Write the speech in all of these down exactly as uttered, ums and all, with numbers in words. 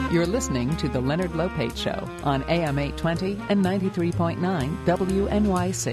You're listening to The Leonard Lopate Show on A M eight twenty and ninety-three point nine W N Y C.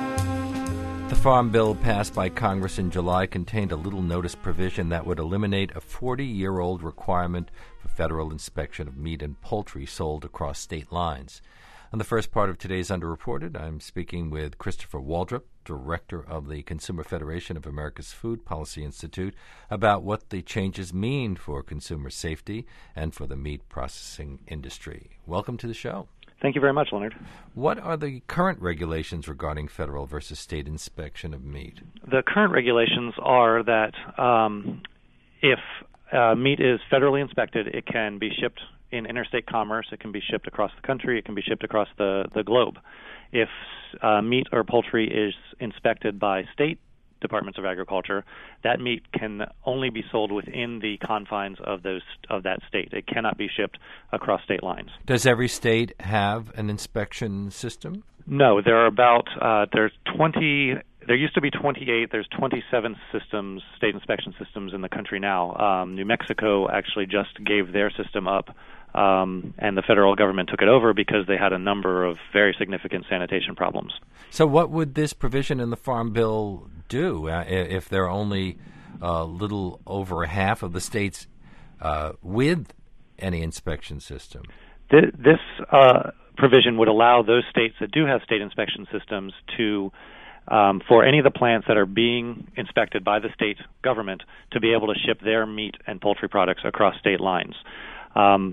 The Farm Bill passed by Congress in July contained a little notice provision that would eliminate a forty-year-old requirement for federal inspection of meat and poultry sold across state lines. On the first part of today's Underreported, I'm speaking with Christopher Waldrop, Director of the Consumer Federation of America's Food Policy Institute, about what the changes mean for consumer safety and for the meat processing industry. Welcome to the show. Thank you very much, Leonard. What are the current regulations regarding federal versus state inspection of meat? The current regulations are that um, if uh, meat is federally inspected, it can be shipped in interstate commerce, it can be shipped across the country, it can be shipped across the, the globe. If uh, meat or poultry is inspected by state departments of agriculture, that meat can only be sold within the confines of those of that state. It cannot be shipped across state lines. Does every state have an inspection system? No, there are about uh, there's twenty. There used to be twenty-eight. There's twenty-seven systems, state inspection systems in the country now. Um, New Mexico actually just gave their system up, um, and the federal government took it over because they had a number of very significant sanitation problems. So what would this provision in the Farm Bill do uh, if there are only a uh, little over half of the states uh, with any inspection system? Th- this uh, provision would allow those states that do have state inspection systems to Um, for any of the plants that are being inspected by the state government to be able to ship their meat and poultry products across state lines. Um,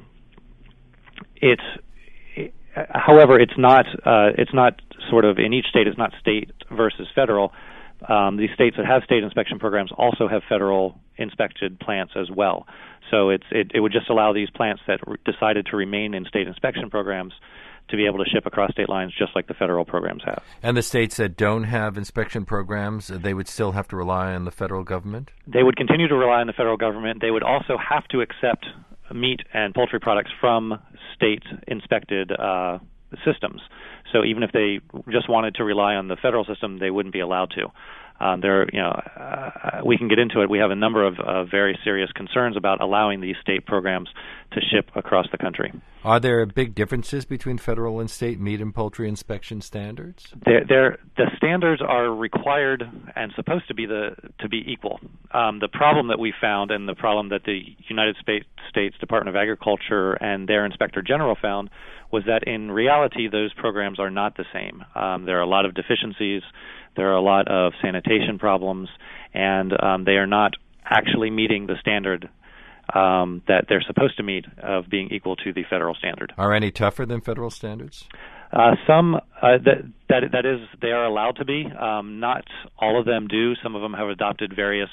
it's, it, however, it's not uh, it's not sort of in each state. It's not state versus federal. Um, these states that have state inspection programs also have federal inspected plants as well. So it's it, it would just allow these plants that re- decided to remain in state inspection programs to be able to ship across state lines just like the federal programs have. And the states that don't have inspection programs, they would still have to rely on the federal government? They would continue to rely on the federal government. They would also have to accept meat and poultry products from state-inspected uh, systems. So even if they just wanted to rely on the federal system, they wouldn't be allowed to. Um, there, you know, uh, we can get into it. We have a number of uh, very serious concerns about allowing these state programs to ship across the country. Are there big differences between federal and state meat and poultry inspection standards? They're, they're, the standards are required and supposed to be the to be equal. Um, the problem that we found, and the problem that the United States Department of Agriculture and their Inspector General found, was that in reality those programs are not the same. Um, there are a lot of deficiencies. There are a lot of sanitation problems, and um, they are not actually meeting the standard um, that they're supposed to meet of being equal to the federal standard. Are any tougher than federal standards? Uh, some uh, that that that is they are allowed to be. Um, not all of them do. Some of them have adopted various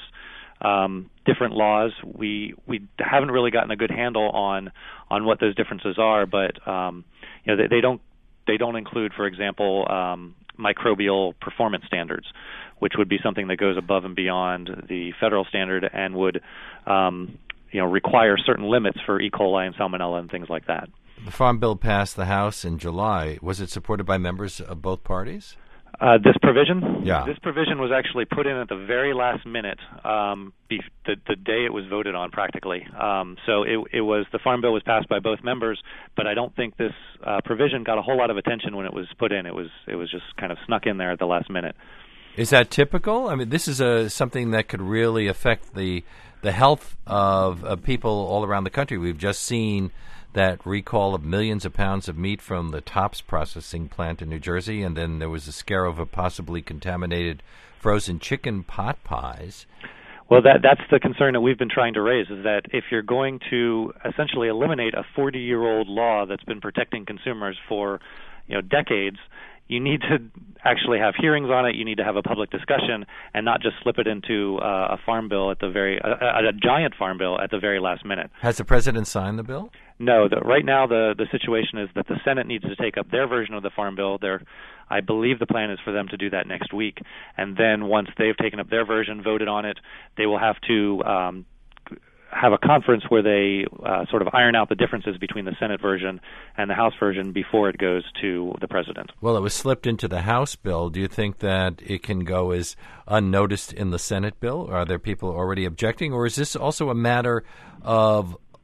um, different laws. We we haven't really gotten a good handle on on what those differences are, but um, you know they, they don't they don't include, for example, Um, microbial performance standards, which would be something that goes above and beyond the federal standard and would, um, you know, require certain limits for E. coli and salmonella and things like that. The Farm Bill passed the House in July. Was it supported by members of both parties? Uh, this provision? Yeah. This provision was actually put in at the very last minute, um, be, the, the day it was voted on, practically. Um, so it, it was the Farm Bill was passed by both members, but I don't think this uh, provision got a whole lot of attention when it was put in. It was it was just kind of snuck in there at the last minute. Is that typical? I mean, this is a something that could really affect the the health of, of people all around the country. We've just seen that recall of millions of pounds of meat from the Tops processing plant in New Jersey, and then there was a scare over possibly contaminated frozen chicken pot pies. Well, that that's the concern that we've been trying to raise, is that if you're going to essentially eliminate a forty-year-old law that's been protecting consumers for, you know, decades, you need to actually have hearings on it. You need to have a public discussion and not just slip it into uh, a farm bill at the very a, a giant farm bill at the very last minute. Has the president signed the bill? No. The, right now, the the situation is that the Senate needs to take up their version of the farm bill. They're, I believe the plan is for them to do that next week, and then once they've taken up their version, voted on it, they will have to um, have a conference where they uh, sort of iron out the differences between the Senate version and the House version before it goes to the president. Well, it was slipped into the House bill. Do you think that it can go as unnoticed in the Senate bill? Are there people already objecting, or is this also a matter of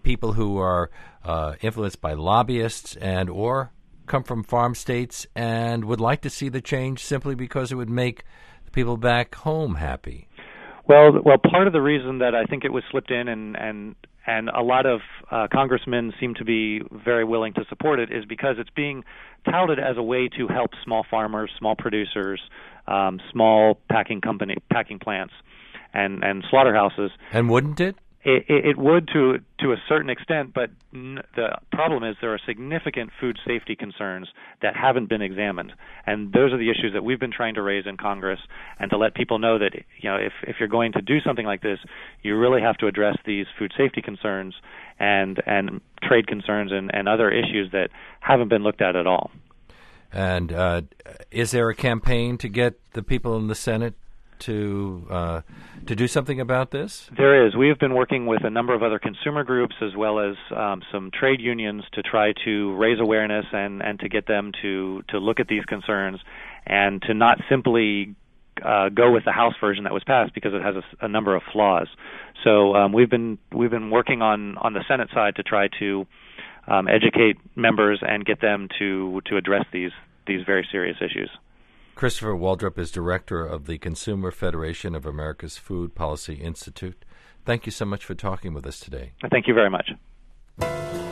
people who are uh, influenced by lobbyists and or come from farm states and would like to see the change simply because it would make the people back home happy? Well, well, part of the reason that I think it was slipped in and and and a lot of uh, congressmen seem to be very willing to support it is because it's being touted as a way to help small farmers, small producers, um, small packing company, packing plants, and and slaughterhouses. And wouldn't it? It, it would to to a certain extent, but n- the problem is there are significant food safety concerns that haven't been examined, and those are the issues that we've been trying to raise in Congress, and to let people know that, you know, if if you're going to do something like this, you really have to address these food safety concerns and and trade concerns and, and other issues that haven't been looked at at all. And uh, is there a campaign to get the people in the Senate to uh, to do something about this? There is. We have been working with a number of other consumer groups as well as um, some trade unions to try to raise awareness and, and to get them to, to look at these concerns and to not simply uh, go with the House version that was passed because it has a, a number of flaws. So um, we've been we've been working on, on the Senate side to try to um, educate members and get them to to address these these very serious issues. Christopher Waldrop is director of the Consumer Federation of America's Food Policy Institute. Thank you so much for talking with us today. Thank you very much.